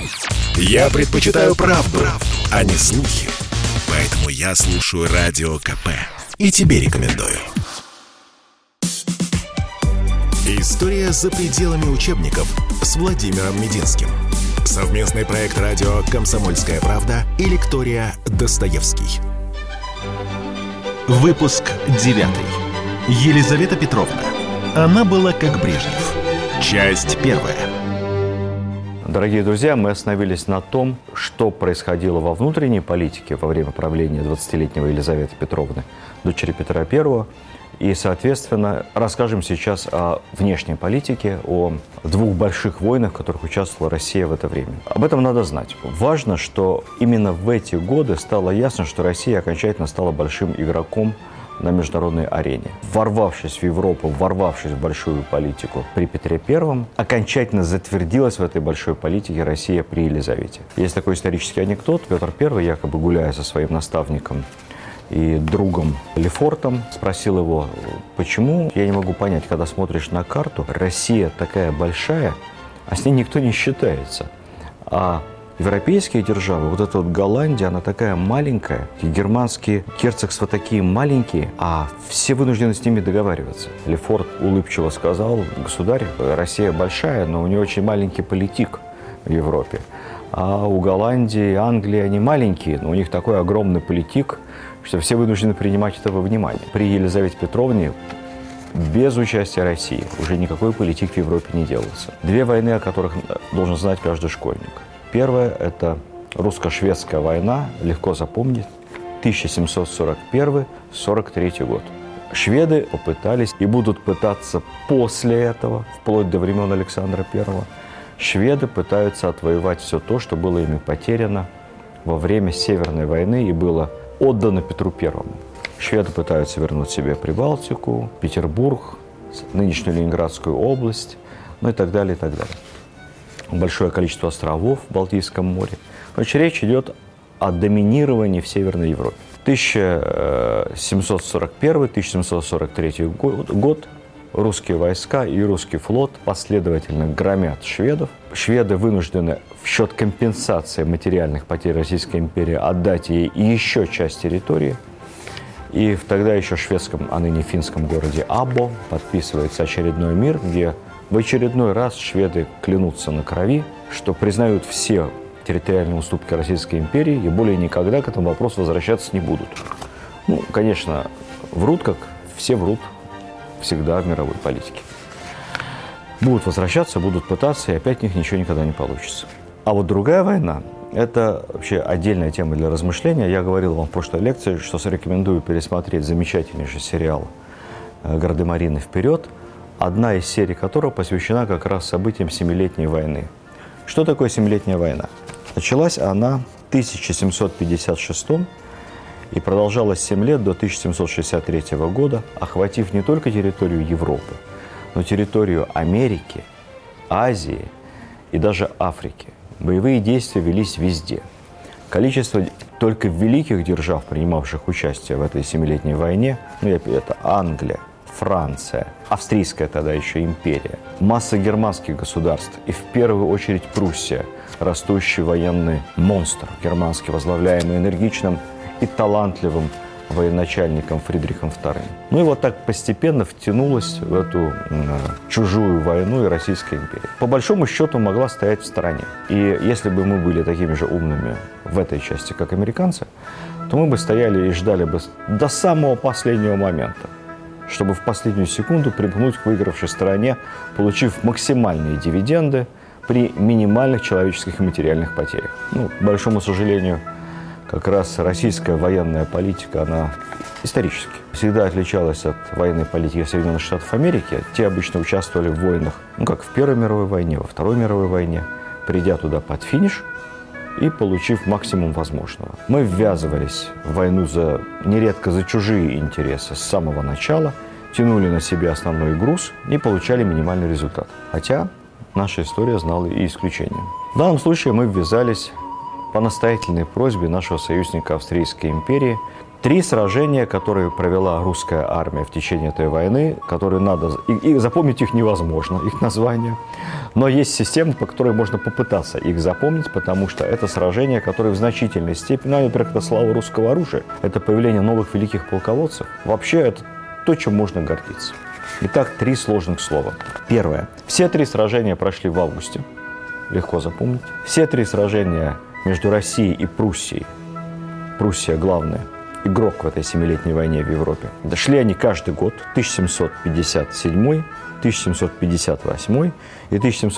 Я предпочитаю правду, а не слухи. Поэтому я слушаю Радио КП. И тебе рекомендую. История за пределами учебников с Владимиром Мединским. Совместный проект радио «Комсомольская правда» и лектория «Достоевский». Выпуск 9. Елизавета Петровна. Она была как Брежнев. Часть 1. Дорогие друзья, мы остановились на том, что происходило во внутренней политике во время правления 20-летнего Елизаветы Петровны, дочери Петра I. И, соответственно, расскажем сейчас о внешней политике, о двух больших войнах, в которых участвовала Россия в это время. Об этом надо знать. Важно, что именно в эти годы стало ясно, что Россия окончательно стала большим игроком на международной арене. Ворвавшись в Европу, ворвавшись в большую политику при Петре I, окончательно затвердилась в этой большой политике Россия при Елизавете. Есть такой исторический анекдот. Петр I, якобы гуляя со своим наставником и другом Лефортом, спросил его, почему, я не могу понять, когда смотришь на карту, Россия такая большая, а с ней никто не считается. А европейские державы, вот эта вот Голландия, она такая маленькая, и германские герцогства такие маленькие, а все вынуждены с ними договариваться. Лефорт улыбчиво сказал, государь, Россия большая, но у нее очень маленький политик в Европе. А у Голландии, Англии они маленькие, но у них такой огромный политик, что все вынуждены принимать это во внимание. При Елизавете Петровне без участия России уже никакой политик в Европе не делался. Две войны, о которых должен знать каждый школьник. Первая – это русско-шведская война, легко запомнить, 1741-43 год. Шведы попытались и будут пытаться после этого, вплоть до времен Александра I, шведы пытаются отвоевать все то, что было ими потеряно во время Северной войны и было отдано Петру I. Шведы пытаются вернуть себе Прибалтику, Петербург, нынешнюю Ленинградскую область, ну и так далее, и так далее. Большое количество островов в Балтийском море. Короче, речь идет о доминировании в Северной Европе. 1741-1743 год русские войска и русский флот последовательно громят шведов. Шведы вынуждены в счет компенсации материальных потерь Российской империи отдать ей еще часть территории. И в тогда еще шведском, а ныне финском городе Або подписывается очередной мир, где в очередной раз шведы клянутся на крови, что признают все территориальные уступки Российской империи и более никогда к этому вопросу возвращаться не будут. Ну, конечно, врут, как все врут всегда в мировой политике. Будут возвращаться, будут пытаться, и опять у них ничего никогда не получится. А вот другая война – это вообще отдельная тема для размышления. Я говорил вам в прошлой лекции, что рекомендую пересмотреть замечательнейший сериал «Гардемарины вперед», одна из серий которого посвящена как раз событиям Семилетней войны. Что такое Семилетняя война? Началась она в 1756 и продолжалась 7 лет до 1763 года, охватив не только территорию Европы, но территорию Америки, Азии и даже Африки. Боевые действия велись везде. Количество только великих держав, принимавших участие в этой Семилетней войне, это Англия, Франция, Австрийская тогда еще империя, масса германских государств и в первую очередь Пруссия, растущий военный монстр, германский, возглавляемый энергичным и талантливым военачальником Фридрихом II. Ну и вот так постепенно втянулась в эту чужую войну и Российская империя. По большому счету могла стоять в стороне. И если бы мы были такими же умными в этой части, как американцы, то мы бы стояли и ждали бы до самого последнего момента, чтобы в последнюю секунду примкнуть к выигравшей стороне, получив максимальные дивиденды при минимальных человеческих и материальных потерях. Ну, к большому сожалению, как раз российская военная политика, она исторически всегда отличалась от военной политики Соединенных Штатов Америки. Те обычно участвовали в войнах, как в Первой мировой войне, во Второй мировой войне, придя туда под финиш и получив максимум возможного. Мы ввязывались в войну нередко за чужие интересы с самого начала, тянули на себе основной груз и получали минимальный результат. Хотя наша история знала и исключения. В данном случае мы ввязались по настоятельной просьбе нашего союзника Австрийской империи, 3 сражения, которые провела русская армия в течение этой войны, которые надо... И запомнить их невозможно, их названия. Но есть система, по которой можно попытаться их запомнить, потому что это сражения, которые в значительной степени... Во-первых, это слава русского оружия, это появление новых великих полководцев. Вообще, это то, чем можно гордиться. Итак, 3 сложных слова. Первое. Все 3 сражения прошли в августе. Легко запомнить. Все 3 сражения между Россией и Пруссией. Пруссия главная. Игрок в этой 7-летней войне в Европе. Шли они каждый год, 1757, 1758 и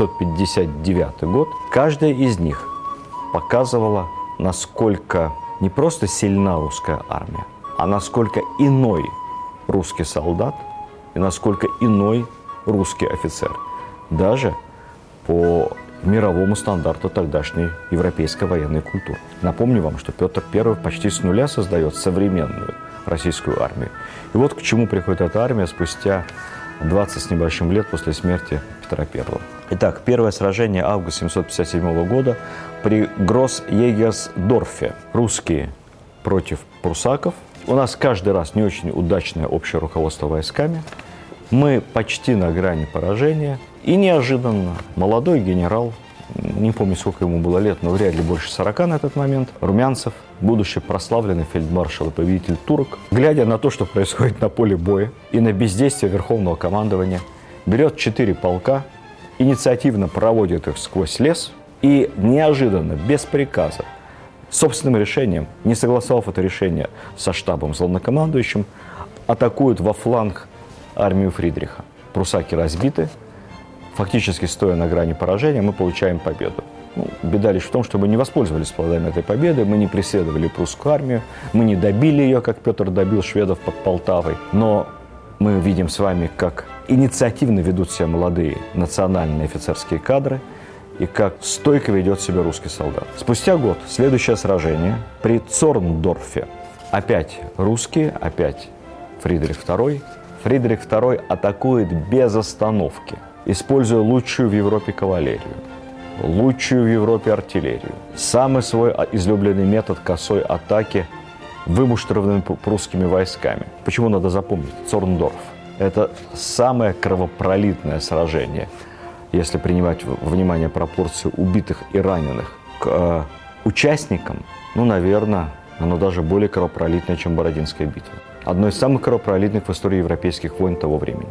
1759 год. Каждая из них показывала, насколько не просто сильна русская армия, а насколько иной русский солдат и насколько иной русский офицер. Даже по мировому стандарту тогдашней европейской военной культуры. Напомню вам, что Петр I почти с нуля создает современную российскую армию. И вот к чему приходит эта армия спустя 20 с небольшим лет после смерти Петра I. Итак, первое сражение августа 757 года при Гросс-Егерсдорфе. Русские против прусаков. У нас каждый раз не очень удачное общее руководство войсками. Мы почти на грани поражения. И неожиданно молодой генерал, не помню, сколько ему было лет, но вряд ли больше 40 на этот момент, Румянцев, будущий прославленный фельдмаршал и победитель турок, глядя на то, что происходит на поле боя и на бездействие Верховного командования, берет 4 полка, инициативно проводит их сквозь лес и неожиданно, без приказа, собственным решением, не согласовав это решение со штабом, с главнокомандующим, атакуют во фланг армию Фридриха. Прусаки разбиты. Фактически, стоя на грани поражения, мы получаем победу. Беда лишь в том, что мы не воспользовались плодами этой победы, мы не преследовали прусскую армию, мы не добили ее, как Петр добил шведов под Полтавой. Но мы видим с вами, как инициативно ведут себя молодые национальные офицерские кадры и как стойко ведет себя русский солдат. Спустя год, следующее сражение при Цорндорфе. Опять русские, опять Фридрих II. Фридрих II атакует без остановки, используя лучшую в Европе кавалерию, лучшую в Европе артиллерию. Самый свой излюбленный метод косой атаки вымуштрованными прусскими войсками. Почему надо запомнить? Цорндорф. Это самое кровопролитное сражение, если принимать во внимание пропорции убитых и раненых к участникам, наверное, оно даже более кровопролитное, чем Бородинская битва. Одно из самых кровопролитных в истории европейских войн того времени.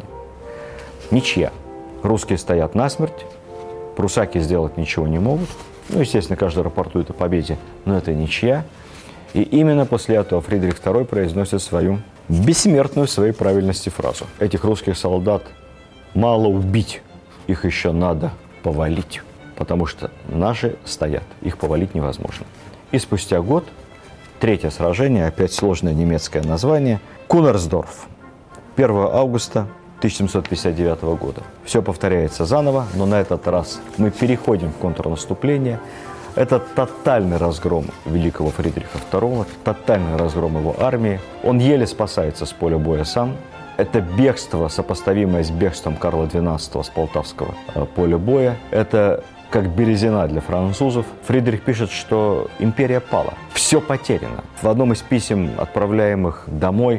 Ничья. Русские стоят насмерть, прусаки сделать ничего не могут. Естественно, каждый рапортует о победе, но это ничья. И именно после этого Фридрих II произносит свою бессмертную в своей правильности фразу. Этих русских солдат мало убить, их еще надо повалить, потому что наши стоят, их повалить невозможно. И спустя год, третье сражение, опять сложное немецкое название, Кунерсдорф, 1 августа 1759 года. Все повторяется заново, но на этот раз мы переходим в контрнаступление. Это тотальный разгром великого Фридриха II, тотальный разгром его армии. Он еле спасается с поля боя сам. Это бегство, сопоставимое с бегством Карла XII с Полтавского поля боя. Это как Березина для французов. Фридрих пишет, что империя пала. Все потеряно. В одном из писем, отправляемых домой,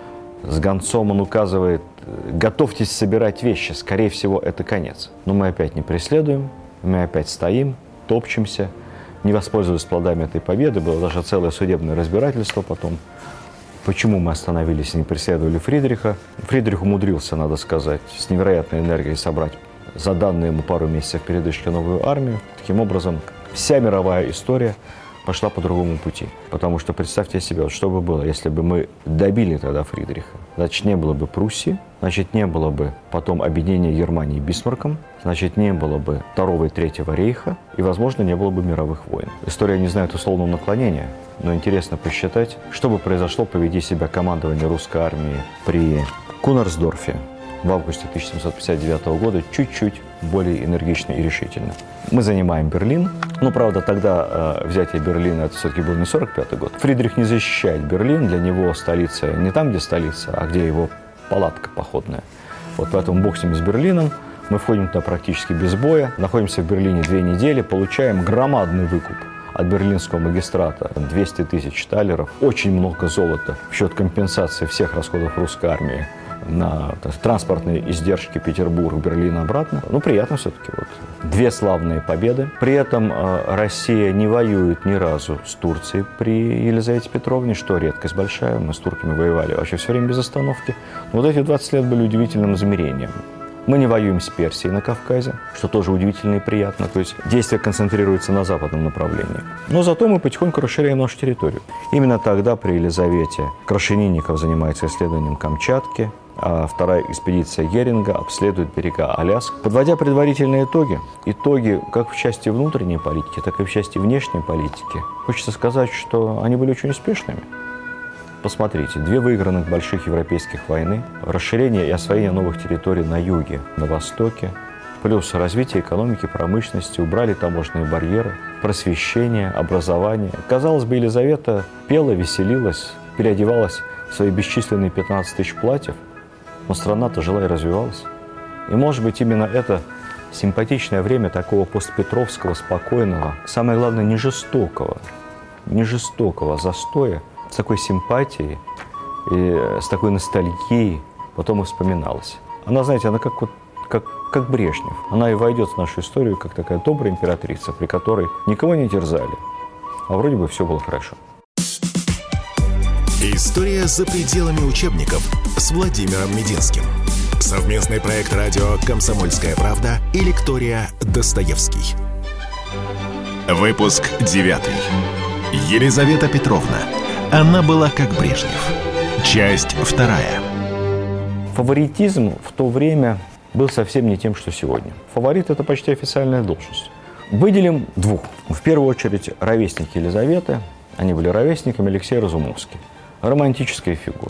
с гонцом он указывает: готовьтесь собирать вещи, скорее всего, это конец. Но мы опять не преследуем, мы опять стоим, топчемся, не воспользовались плодами этой победы. Было даже целое судебное разбирательство потом, почему мы остановились и не преследовали Фридриха. Фридрих умудрился, надо сказать, с невероятной энергией собрать за данные ему пару месяцев передышки новую армию. Таким образом, вся мировая история пошла по другому пути. Потому что представьте себе, вот что бы было, если бы мы добили тогда Фридриха. Значит, не было бы Пруссии, значит, не было бы потом объединения Германии Бисмарком, значит, не было бы Второго и Третьего рейха, и, возможно, не было бы мировых войн. История не знает условного наклонения, но интересно посчитать, что бы произошло, поведи себя командование русской армии при Кунерсдорфе в августе 1759 года чуть-чуть более энергично и решительно. Мы занимаем Берлин. Правда, тогда взятие Берлина, это все-таки был не 45-й год. Фридрих не защищает Берлин, для него столица не там, где столица, а где его палатка походная. Вот поэтому бог с ним, с Берлином. Мы входим туда практически без боя, находимся в Берлине 2 недели, получаем громадный выкуп от берлинского магистрата 200 тысяч талеров, очень много золота в счет компенсации всех расходов русской армии на транспортные издержки Петербург, Берлин обратно. Ну, приятно все-таки. Вот. 2 славные победы. При этом Россия не воюет ни разу с Турцией при Елизавете Петровне, что редкость большая. Мы с турками воевали вообще все время без остановки. Но вот эти 20 лет были удивительным измерением. Мы не воюем с Персией на Кавказе, что тоже удивительно и приятно. То есть действие концентрируется на западном направлении. Но зато мы потихоньку расширяем нашу территорию. Именно тогда при Елизавете Крашенинников занимается исследованием Камчатки, а вторая экспедиция Геринга обследует берега Аляски. Подводя предварительные итоги как в части внутренней политики, так и в части внешней политики, хочется сказать, что они были очень успешными. Посмотрите, 2 выигранных больших европейских войны, расширение и освоение новых территорий на юге, на востоке, плюс развитие экономики, промышленности, убрали таможенные барьеры, просвещение, образование. Казалось бы, Елизавета пела, веселилась, переодевалась в свои бесчисленные 15 тысяч платьев, но страна-то жила и развивалась. И, может быть, именно это симпатичное время такого постпетровского, спокойного, самое главное, не жестокого застоя, с такой симпатией и с такой ностальгией потом и вспоминалась. Она, знаете, она как Брежнев. Она и войдет в нашу историю как такая добрая императрица, при которой никого не терзали, а вроде бы все было хорошо. История за пределами учебников с Владимиром Мединским. Совместный проект радио «Комсомольская правда» и лектория «Достоевский». Выпуск 9. Елизавета Петровна. Она была как Брежнев. Часть 2. Фаворитизм в то время был совсем не тем, что сегодня. Фаворит – это почти официальная должность. Выделим 2. В первую очередь ровесники Елизаветы. Они были ровесниками. Алексей Разумовский. Романтическая фигура.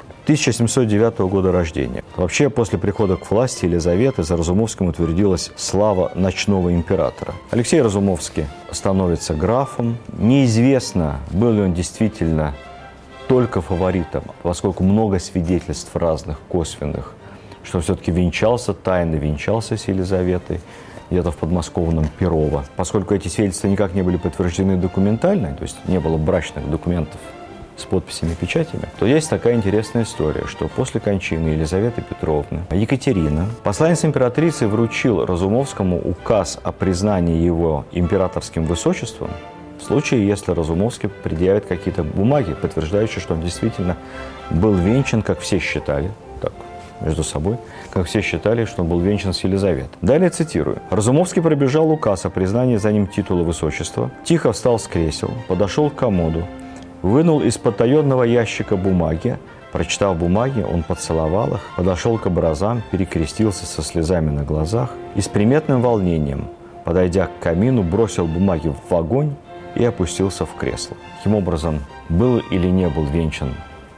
1709 года рождения. Вообще, после прихода к власти Елизаветы за Разумовским утвердилась слава ночного императора. Алексей Разумовский становится графом. Неизвестно, был ли он действительно только фаворитом, поскольку много свидетельств разных, косвенных, что все-таки тайно венчался с Елизаветой, где-то в подмосковном Перово. Поскольку эти свидетельства никак не были подтверждены документально, то есть не было брачных документов с подписями и печатями, то есть такая интересная история, что после кончины Елизаветы Петровны Екатерина, посланец императрицы, вручил Разумовскому указ о признании его императорским высочеством в случае, если Разумовский предъявит какие-то бумаги, подтверждающие, что он действительно был венчан, как все считали, так, между собой, как все считали, что он был венчан с Елизаветой. Далее цитирую. Разумовский пробежал указ о признании за ним титула высочества, тихо встал с кресел, подошел к комоду, вынул из потаенного ящика бумаги. Прочитав бумаги, он поцеловал их, подошел к образам, перекрестился со слезами на глазах и с приметным волнением, подойдя к камину, бросил бумаги в огонь и опустился в кресло. Таким образом, был или не был венчан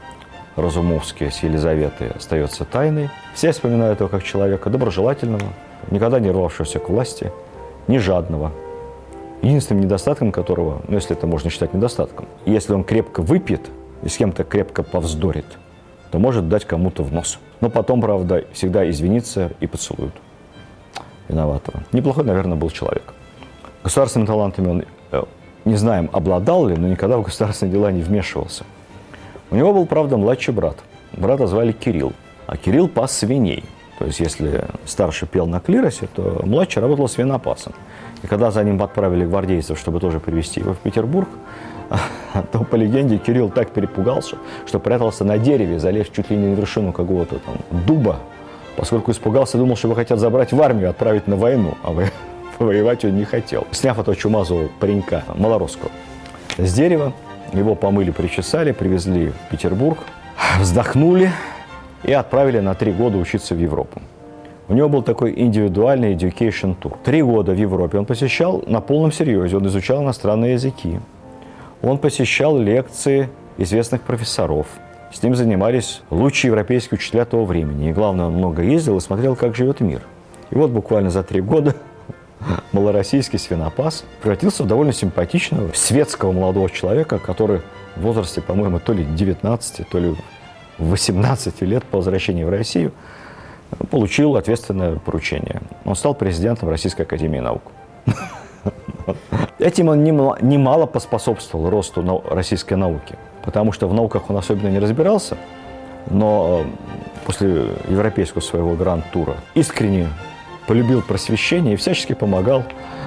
Разумовский с Елизаветой, остается тайной. Все вспоминают его как человека доброжелательного, никогда не рвавшегося к власти, не жадного. Единственным недостатком которого, если это можно считать недостатком, если он крепко выпьет и с кем-то крепко повздорит, то может дать кому-то в нос. Но потом, правда, всегда извиниться и поцелуют виноватого. Неплохой, наверное, был человек. Государственными талантами он, не знаем, обладал ли, но никогда в государственные дела не вмешивался. У него был, правда, младший брат. Брата звали Кирилл. А Кирилл пас свиней. То есть, если старший пел на клиросе, то младший работал свинопасом. И когда за ним отправили гвардейцев, чтобы тоже привезти его в Петербург, то, по легенде, Кирилл так перепугался, что прятался на дереве, залез чуть ли не на вершину какого-то там дуба, поскольку испугался, думал, что его хотят забрать в армию, отправить на войну, а воевать он не хотел. Сняв этого чумазого паренька, малоросского, с дерева, его помыли, причесали, привезли в Петербург, вздохнули и отправили на 3 года учиться в Европу. У него был такой индивидуальный education тур. 3 года в Европе он посещал на полном серьезе, он изучал иностранные языки. Он посещал лекции известных профессоров. С ним занимались лучшие европейские учителя того времени. И главное, он много ездил и смотрел, как живет мир. И вот буквально за 3 года малороссийский свинопас превратился в довольно симпатичного, светского молодого человека, который в возрасте, по-моему, то ли 19, то ли 18 лет по возвращении в Россию получил ответственное поручение. Он стал президентом Российской академии наук. Этим он немало поспособствовал росту российской науки, потому что в науках он особенно не разбирался, но после европейского своего гранд-тура искренне полюбил просвещение и всячески помогал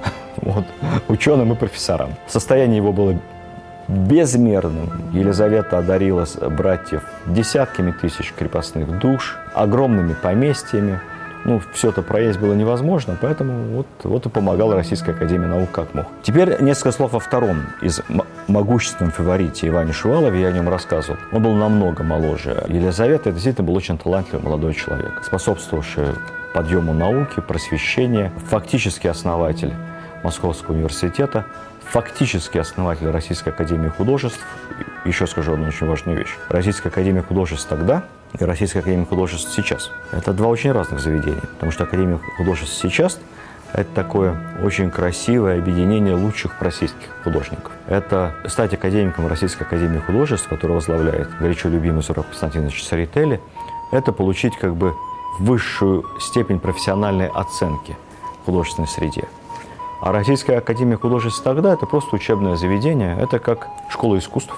ученым и профессорам. Состояние его было безмерным. Елизавета одарила братьев десятками тысяч крепостных душ, огромными поместьями. Все это проесть было невозможно, поэтому вот и помогала Российская академия наук как мог. Теперь несколько слов о втором из могущественном фаворите Иване Шувалове, я о нем рассказывал. Он был намного моложе Елизаветы, это действительно был очень талантливый молодой человек, способствовавший подъему науки, просвещения, фактически основатель Московского университета, фактически основатель Российской академии художеств. Еще скажу одну очень важную вещь. Российская академия художеств тогда и Российская академия художеств сейчас – это два очень разных заведения, потому что Академия художеств сейчас – это такое очень красивое объединение лучших российских художников. Это стать академиком Российской академии художеств, которую возглавляет горячо любимый Зураб Константинович Церетели, это получить как бы высшую степень профессиональной оценки в художественной среде. А Российская академия художеств тогда – это просто учебное заведение, это как школа искусств.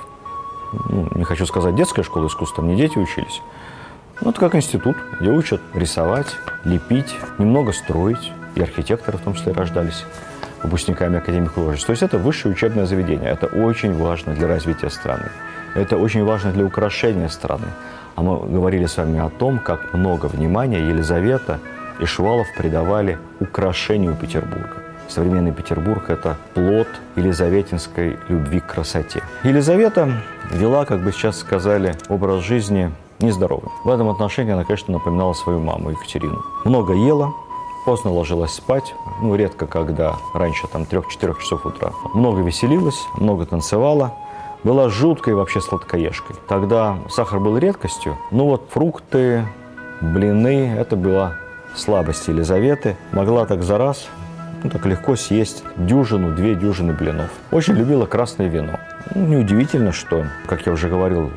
Не хочу сказать детская школа искусств, там не дети учились. Это как институт, где учат рисовать, лепить, немного строить. И архитекторы в том числе рождались выпускниками Академии художеств. То есть это высшее учебное заведение. Это очень важно для развития страны. Это очень важно для украшения страны. А мы говорили с вами о том, как много внимания Елизавета и Шувалов придавали украшению Петербурга. Современный Петербург – это плод елизаветинской любви к красоте. Елизавета вела, как бы сейчас сказали, образ жизни нездоровый. В этом отношении она, конечно, напоминала свою маму Екатерину. Много ела, поздно ложилась спать, редко когда, раньше 3-4 часов утра. Много веселилась, много танцевала, была жуткой вообще сладкоежкой. Тогда сахар был редкостью, фрукты, блины – это была слабость Елизаветы. Могла так за раз так легко съесть дюжину-две дюжины блинов. Очень любила красное вино. Неудивительно, что, как я уже говорил,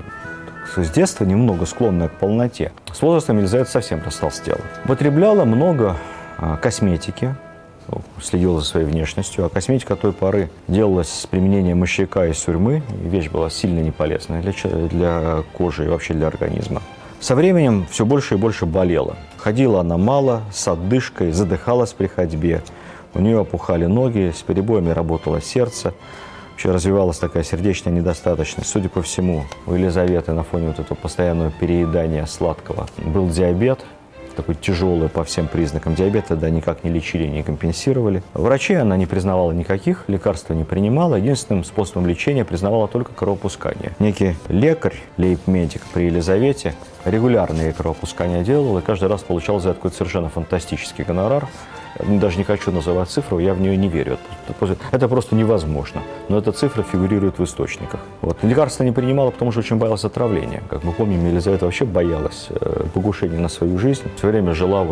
с детства немного склонная к полноте. С возрастом Елизавета совсем растолстела. Употребляла много косметики, следила за своей внешностью, а косметика той поры делалась с применением мышьяка из сурьмы. Вещь была сильно неполезная для кожи и вообще для организма. Со временем все больше и больше болела. Ходила она мало, с отдышкой, задыхалась при ходьбе. У нее опухали ноги, с перебоями работало сердце. Вообще развивалась такая сердечная недостаточность. Судя по всему, у Елизаветы на фоне этого постоянного переедания сладкого был диабет, такой тяжелый по всем признакам. Диабет тогда никак не лечили, не компенсировали. Врачей она не признавала никаких, лекарства не принимала. Единственным способом лечения признавала только кровопускание. Некий лекарь, лейб-медик при Елизавете, регулярные кровопускания делал и каждый раз получал за это какой-то совершенно фантастический гонорар. Даже не хочу называть цифру, я в нее не верю. Это просто невозможно. Но эта цифра фигурирует в источниках. Лекарства не принимала, потому что очень боялась отравления. Как мы помним, Елизавета вообще боялась покушения на свою жизнь. Все время жила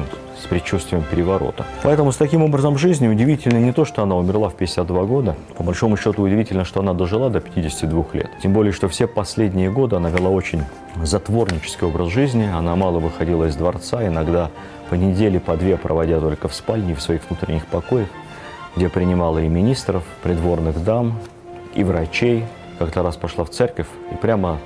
с предчувствием переворота. Поэтому с таким образом жизни удивительно не то, что она умерла в 52 года. По большому счету удивительно, что она дожила до 52 лет. Тем более, что все последние годы она вела очень затворнический образ жизни. Она мало выходила из дворца, иногда по неделе, по две проводя только в спальне, в своих внутренних покоях, где принимала и министров, придворных дам, и врачей. Как-то раз пошла в церковь и прямо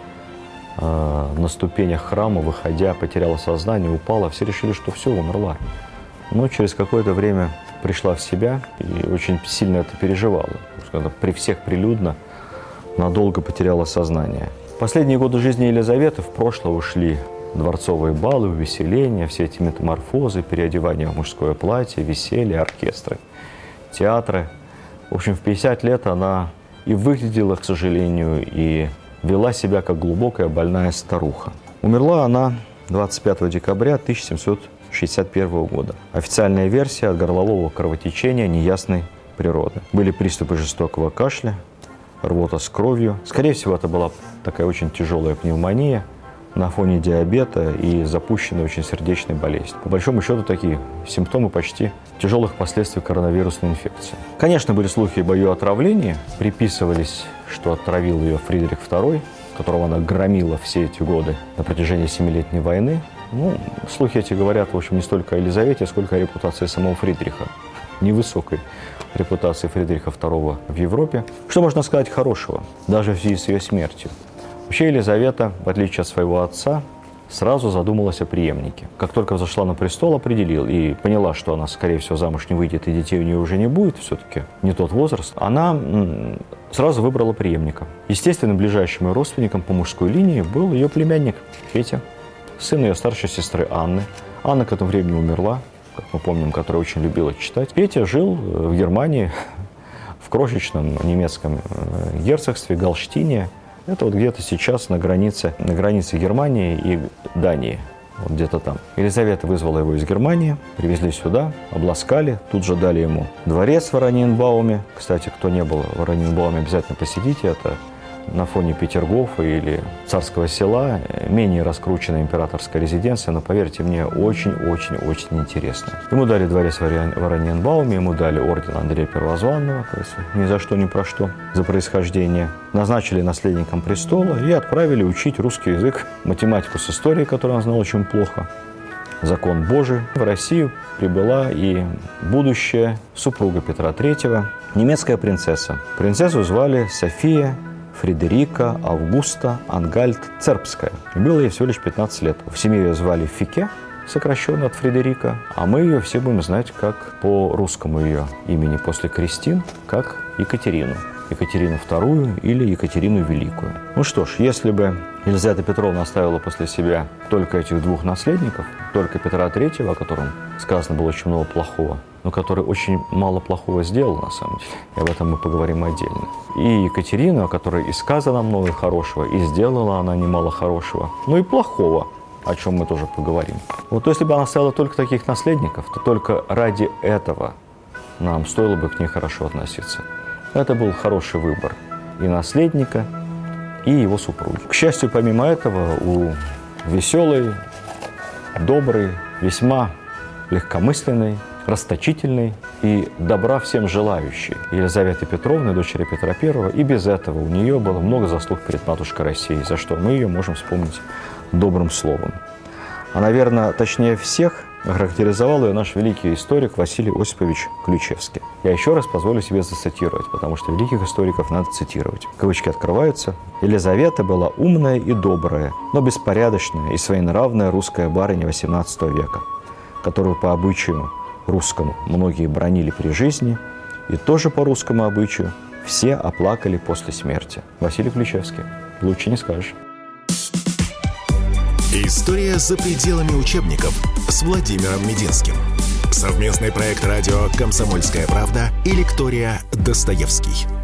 на ступенях храма, выходя, потеряла сознание, упала. Все решили, что все, умерла. Но через какое-то время пришла в себя и очень сильно это переживала. При всех прилюдно надолго потеряла сознание. Последние годы жизни Елизаветы в прошлое ушли дворцовые балы, увеселения, все эти метаморфозы, переодевания в мужское платье, веселье, оркестры, театры. В общем, в 50 лет она и выглядела, к сожалению, и вела себя как глубокая больная старуха. Умерла она 25 декабря 1761 года. Официальная версия от горлового кровотечения неясной природы. Были приступы жестокого кашля, рвота с кровью. Скорее всего, это была такая очень тяжелая пневмония на фоне диабета и запущенной очень сердечной болезни. По большому счету, такие симптомы почти тяжелых последствий коронавирусной инфекции. Конечно, были слухи об ее отравлении. Приписывались, что отравил ее Фридрих II, которого она громила все эти годы на протяжении 7-летней войны. Слухи эти говорят, в общем, не столько о Елизавете, сколько о репутации самого Фридриха. Невысокой репутации Фридриха II в Европе. Что можно сказать хорошего, даже в связи с ее смертью? Вообще Елизавета, в отличие от своего отца, сразу задумалась о преемнике. Как только взошла на престол, определил и поняла, что она, скорее всего, замуж не выйдет и детей у нее уже не будет, все-таки не тот возраст, она сразу выбрала преемника. Естественно, ближайшим ее родственником по мужской линии был ее племянник Петя, сын ее старшей сестры Анны. Анна к этому времени умерла, как мы помним, которая очень любила читать. Петя жил в Германии, в крошечном немецком герцогстве Галштине. Это вот где-то сейчас на границе Германии и Дании. Вот где-то там. Елизавета вызвала его из Германии, привезли сюда, обласкали. Тут же дали ему дворец в Ораниенбауме. Кстати, кто не был в Ораниенбауме, обязательно посетите. Это на фоне Петергофа или Царского Села. Менее раскрученная императорская резиденция, но, поверьте мне, очень-очень-очень интересно. Ему дали дворец в Ораниенбауме, ему дали орден Андрея Первозванного, то есть ни за что, ни про что, за происхождение. Назначили наследником престола и отправили учить русский язык, математику с историей, которую он знал очень плохо, закон Божий. В Россию прибыла и будущая супруга Петра III, немецкая принцесса. Принцессу звали София Фредерика Августа Ангальд-Цербская. Было ей всего лишь 15 лет. В семье ее звали Фике, сокращенно от Фредерика, а мы ее все будем знать как по русскому ее имени после крестин, как Екатерину. Екатерину II или Екатерину Великую. Ну что ж, если бы Елизавета Петровна оставила после себя только этих двух наследников, только Петра III, о котором сказано было очень много плохого, но который очень мало плохого сделал, на самом деле, и об этом мы поговорим отдельно, и Екатерину, о которой и сказано много хорошего, и сделала она немало хорошего, но и плохого, о чем мы тоже поговорим. Вот если бы она оставила только таких наследников, то только ради этого нам стоило бы к ней хорошо относиться. Это был хороший выбор и наследника, и его супруги. К счастью, помимо этого, у веселой, доброй, весьма легкомысленной, расточительной и добра всем желающей Елизаветы Петровны, дочери Петра I, и без этого у нее было много заслуг перед матушкой Россией, за что мы ее можем вспомнить добрым словом. А, наверное, точнее всех характеризовал ее наш великий историк Василий Осипович Ключевский. Я еще раз позволю себе зацитировать, потому что великих историков надо цитировать. Кавычки открываются. «Елизавета была умная и добрая, но беспорядочная и своенравная русская барыня XVIII века, которую по обычаю русскому многие бранили при жизни, и тоже по русскому обычаю все оплакали после смерти». Василий Ключевский. Лучше не скажешь. История за пределами учебников с Владимиром Мединским. Совместный проект радио «Комсомольская правда» и лектория «Достоевский».